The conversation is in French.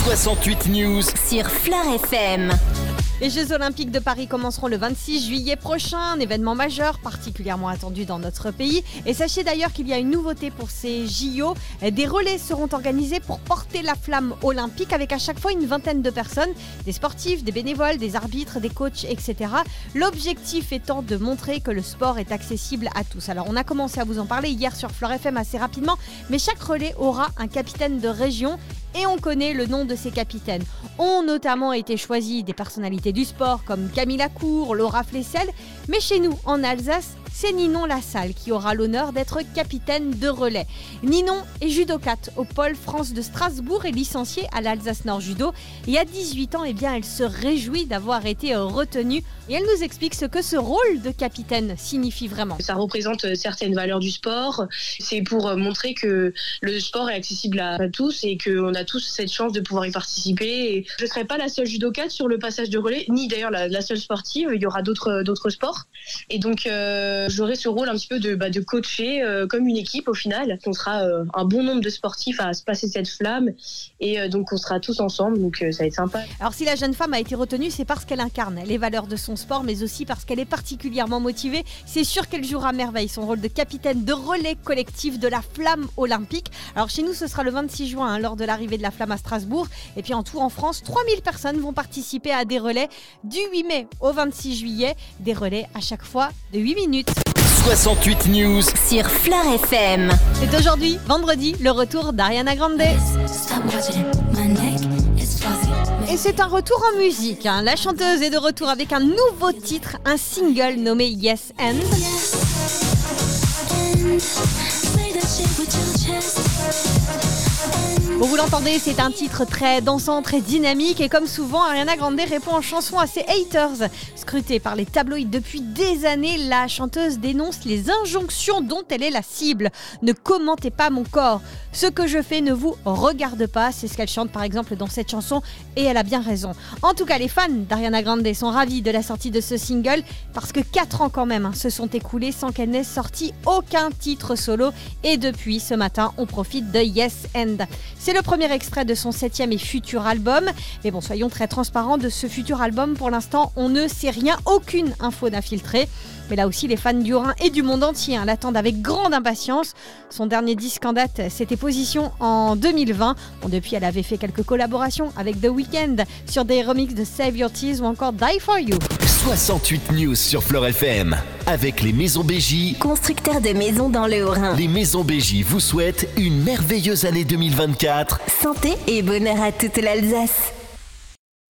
68 News sur Fleur FM. Les Jeux Olympiques de Paris commenceront le 26 juillet prochain, un événement majeur particulièrement attendu dans notre pays. Et sachez d'ailleurs qu'il y a une nouveauté pour ces JO. Des relais seront organisés pour porter la flamme olympique avec à chaque fois une vingtaine de personnes, des sportifs, des bénévoles, des arbitres, des coachs, etc. L'objectif étant de montrer que le sport est accessible à tous. Alors on a commencé à vous en parler hier sur Fleur FM assez rapidement, mais chaque relais aura un capitaine de région. Et on connaît le nom de ces capitaines. Ont notamment été choisis des personnalités du sport comme Camille Lacour, Laura Flessel. Mais chez nous, en Alsace, c'est Ninon Lassalle qui aura l'honneur d'être capitaine de relais. Ninon est judokate au pôle France de Strasbourg et licenciée à l'Alsace Nord Judo. Et à 18 ans, elle se réjouit d'avoir été retenue. Et elle nous explique ce que ce rôle de capitaine signifie vraiment. Ça représente certaines valeurs du sport. C'est pour montrer que le sport est accessible à tous et qu'on a tous cette chance de pouvoir y participer. Et je ne serai pas la seule judokate sur le passage de relais, ni d'ailleurs la seule sportive. Il y aura d'autres sports. Et donc, j'aurai ce rôle un petit peu de coacher comme une équipe au final. On sera un bon nombre de sportifs à se passer cette flamme. Et donc, on sera tous ensemble. Donc, ça va être sympa. Alors, si la jeune femme a été retenue, c'est parce qu'elle incarne les valeurs de son sport, mais aussi parce qu'elle est particulièrement motivée. C'est sûr qu'elle jouera à merveille son rôle de capitaine de relais collectif de la flamme olympique. Alors, chez nous, ce sera le 26 juin, lors de l'arrivée de la flamme à Strasbourg. Et puis, en tout, en France, 3000 personnes vont participer à des relais du 8 mai au 26 juillet. Des relais à chaque fois de 8 minutes. 68 News Sur Fleur FM. C'est aujourd'hui, vendredi, le retour d'Ariana Grande. Et c'est un retour en musique. La chanteuse est de retour avec un nouveau titre, un single nommé Yes and. Bon, vous l'entendez, c'est un titre très dansant, très dynamique et comme souvent, Ariana Grande répond en chanson à ses haters. Scrutée par les tabloïds depuis des années, la chanteuse dénonce les injonctions dont elle est la cible. Ne commentez pas mon corps. Ce que je fais ne vous regarde pas. C'est ce qu'elle chante par exemple dans cette chanson et elle a bien raison. En tout cas, les fans d'Ariana Grande sont ravis de la sortie de ce single parce que 4 ans quand même se sont écoulés sans qu'elle n'ait sorti aucun titre solo. Et depuis ce matin, on profite de Yes and. C'est le premier extrait de son 7e et futur album. Mais bon, soyons très transparents, de ce futur album, pour l'instant, on ne sait rien, aucune info n'a filtré. Mais là aussi, les fans du Rhin et du monde entier l'attendent avec grande impatience. Son dernier disque en date, c'était Position en 2020. Bon, depuis, elle avait fait quelques collaborations avec The Weeknd sur des remixes de Save Your Tears ou encore Die For You. 68 News sur Fleur FM avec les Maisons BJ. Constructeur de maisons dans le Haut-Rhin. Les Maisons BJ vous souhaitent une merveilleuse année 2024. Santé et bonheur à toute l'Alsace.